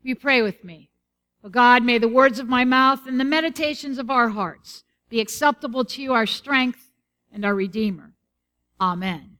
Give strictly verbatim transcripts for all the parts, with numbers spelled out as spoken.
Will you pray with me? Oh God, may the words of my mouth and the meditations of our hearts be acceptable to you, our strength and our Redeemer. Amen.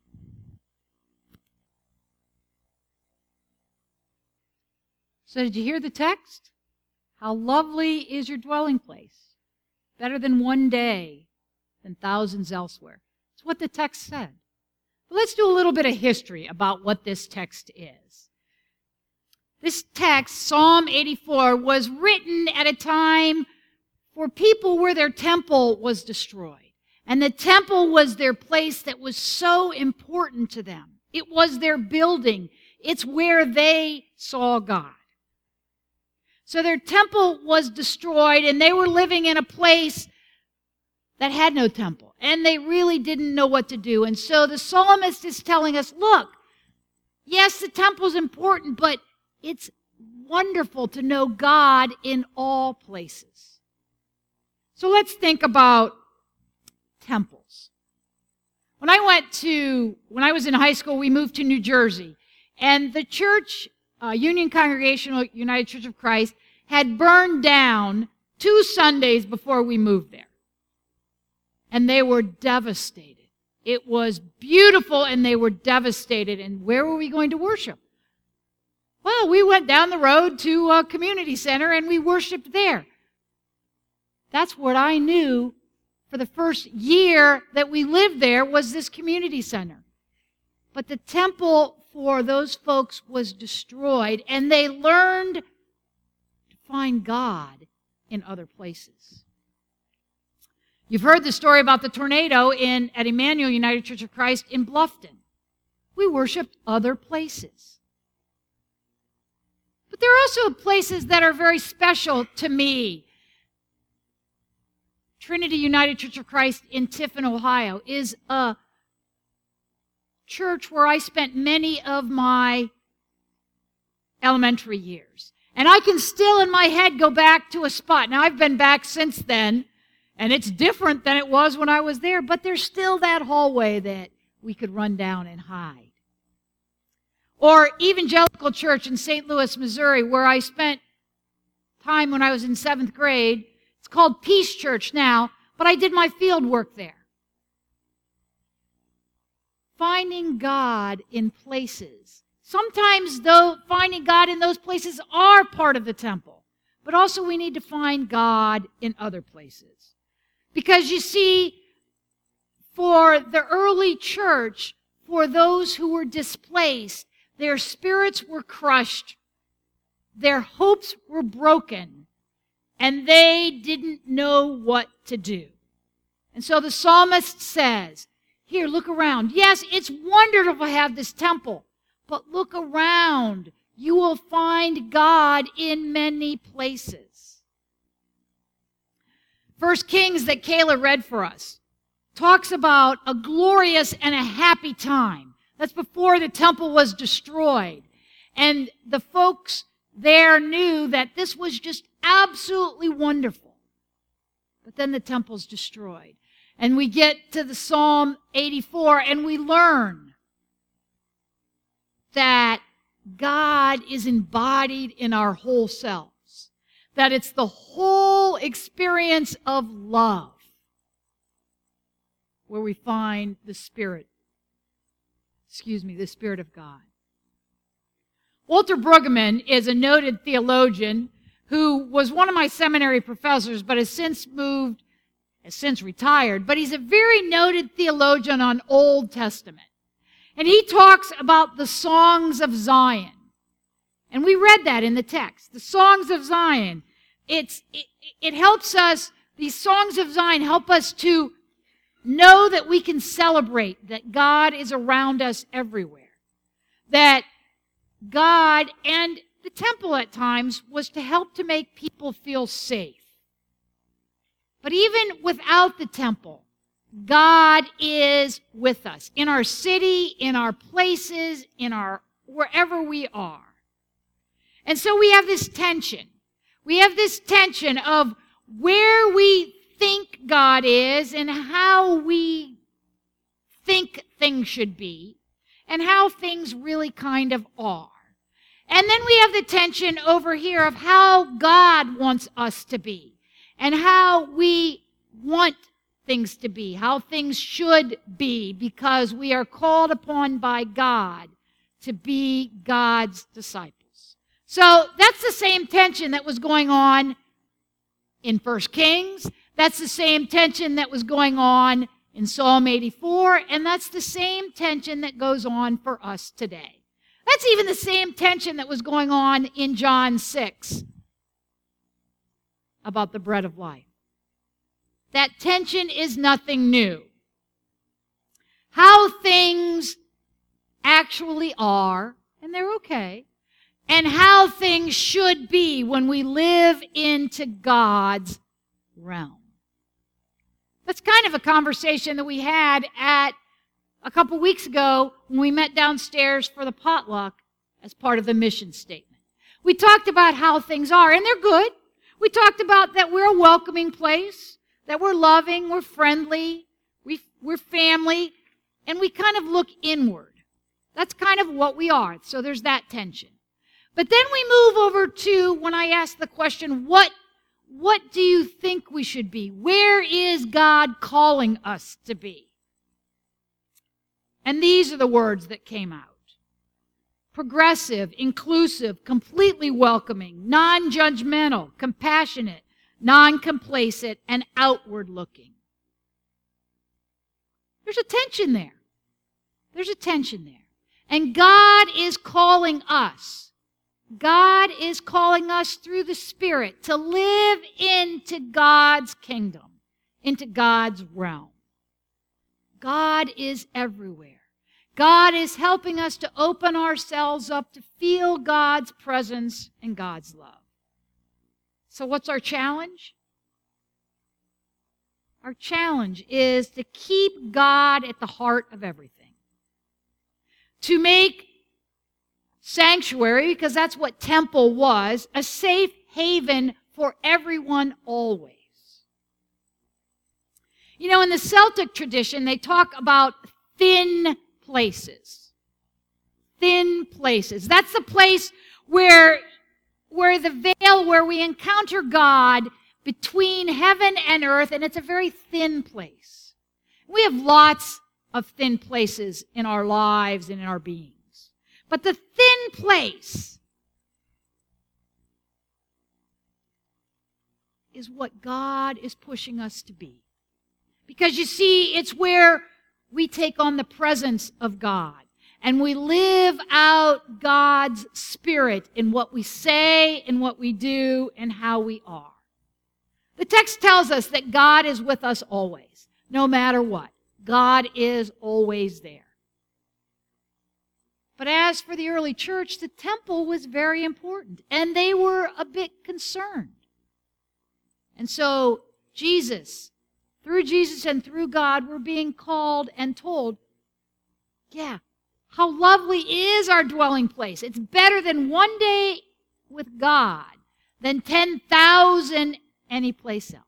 So did you hear the text? How lovely is your dwelling place. Better than one day than thousands elsewhere. It's what the text said. But let's do a little bit of history about what this text is. This text, Psalm eighty-four, was written at a time for people where their temple was destroyed. And the temple was their place that was so important to them. It was their building. It's where they saw God. So their temple was destroyed, and they were living in a place that had no temple. And they really didn't know what to do. And so the psalmist is telling us, look, yes, the temple's important, but it's wonderful to know God in all places. So let's think about temples. When I went to, when I was in high school, we moved to New Jersey. And the church, uh, Union Congregational United Church of Christ, had burned down two Sundays before we moved there. And they were devastated. It was beautiful, and they were devastated. And where were we going to worship? Well, we went down the road to a community center, and we worshiped there. That's what I knew for the first year that we lived there, was this community center. But the temple for those folks was destroyed, and they learned to find God in other places. You've heard the story about the tornado in at Emmanuel United Church of Christ in Bluffton. We worshiped other places. But there are also places that are very special to me. Trinity United Church of Christ in Tiffin, Ohio, is a church where I spent many of my elementary years. And I can still in my head go back to a spot. Now, I've been back since then, and it's different than it was when I was there, but there's still that hallway that we could run down and hide. Or Evangelical Church in Saint Louis, Missouri, where I spent time when I was in seventh grade. It's called Peace Church now, but I did my field work there. Finding God in places. Sometimes, though, finding God in those places are part of the temple. But also we need to find God in other places. Because you see, for the early church, for those who were displaced, their spirits were crushed, their hopes were broken, and they didn't know what to do. And so the psalmist says, here, look around. Yes, it's wonderful to have this temple, but look around. You will find God in many places. First Kings that Kayla read for us talks about a glorious and a happy time. That's before the temple was destroyed. And the folks there knew that this was just absolutely wonderful. But then the temple's destroyed. And we get to the Psalm eighty-four, and we learn that God is embodied in our whole selves. That it's the whole experience of love where we find the Spirit, excuse me, the Spirit of God. Walter Brueggemann is a noted theologian who was one of my seminary professors, but has since moved, has since retired, but he's a very noted theologian on Old Testament. And he talks about the songs of Zion. And we read that in the text. The songs of Zion. It's, it, it helps us, these songs of Zion help us to know that we can celebrate that God is around us everywhere. That God and the temple at times was to help to make people feel safe. But even without the temple, God is with us in our city, in our places, in our wherever we are. And so we have this tension. We have this tension of where we think God is and how we think things should be and how things really kind of are. And then we have the tension over here of how God wants us to be and how we want things to be, how things should be, because we are called upon by God to be God's disciples. So that's the same tension that was going on in First Kings. That's the same tension that was going on in Psalm eighty-four, and that's the same tension that goes on for us today. That's even the same tension that was going on in John six about the bread of life. That tension is nothing new. How things actually are, and they're okay, and how things should be when we live into God's realm. That's kind of a conversation that we had at a couple weeks ago when we met downstairs for the potluck as part of the mission statement. We talked about how things are, and they're good. We talked about that we're a welcoming place, that we're loving, we're friendly, we, we're family, and we kind of look inward. That's kind of what we are. So there's that tension. But then we move over to when I ask the question, what, what do you think we should be? Where is God calling us to be? And these are the words that came out. Progressive, inclusive, completely welcoming, non-judgmental, compassionate, non-complacent, and outward-looking. There's a tension there. There's a tension there. And God is calling us. God is calling us through the Spirit to live into God's kingdom, into God's realm. God is everywhere. God is helping us to open ourselves up to feel God's presence and God's love. So what's our challenge? Our challenge is to keep God at the heart of everything. To make sanctuary, because that's what temple was, a safe haven for everyone always. You know, in the Celtic tradition, they talk about thin places. Thin places. That's the place where, where the veil, where we encounter God between heaven and earth, and it's a very thin place. We have lots of thin places in our lives and in our beings. But the thin place is what God is pushing us to be. Because you see, it's where we take on the presence of God and we live out God's Spirit in what we say, in what we do, and how we are. The text tells us that God is with us always, no matter what. God is always there. But as for the early church, the temple was very important, and they were a bit concerned. And so Jesus, through Jesus and through God, we're being called and told, yeah, how lovely is our dwelling place. It's better than one day with God than ten thousand anyplace else.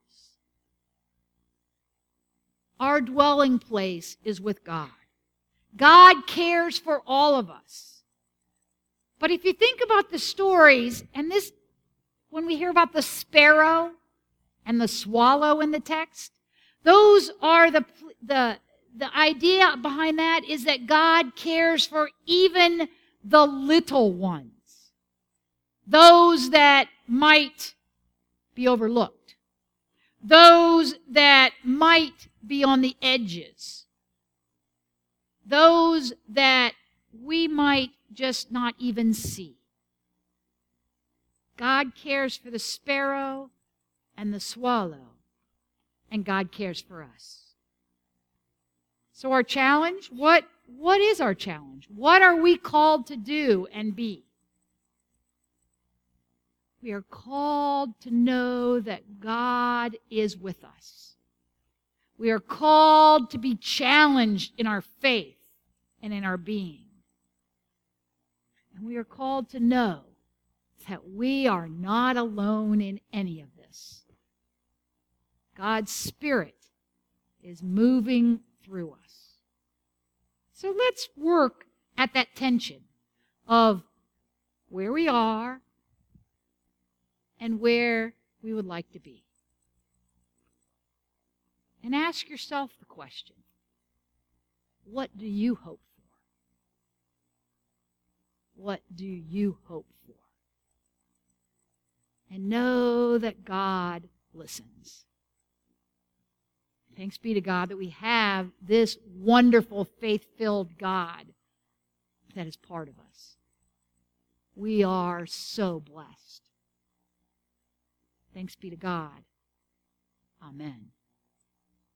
Our dwelling place is with God. God cares for all of us. But if you think about the stories, and this, when we hear about the sparrow and the swallow in the text, those are the, the, the idea behind that is that God cares for even the little ones, those that might be overlooked, those that might be on the edges, those that we might just not even see. God cares for the sparrow and the swallow, and God cares for us. So our challenge, what, what is our challenge? What are we called to do and be? We are called to know that God is with us. We are called to be challenged in our faith and in our being. And we are called to know that we are not alone in any of this. God's Spirit is moving through us. So let's work at that tension of where we are and where we would like to be. And ask yourself the question, what do you hope for? What do you hope for? And know that God listens. Thanks be to God that we have this wonderful, faith-filled God that is part of us. We are so blessed. Thanks be to God. Amen.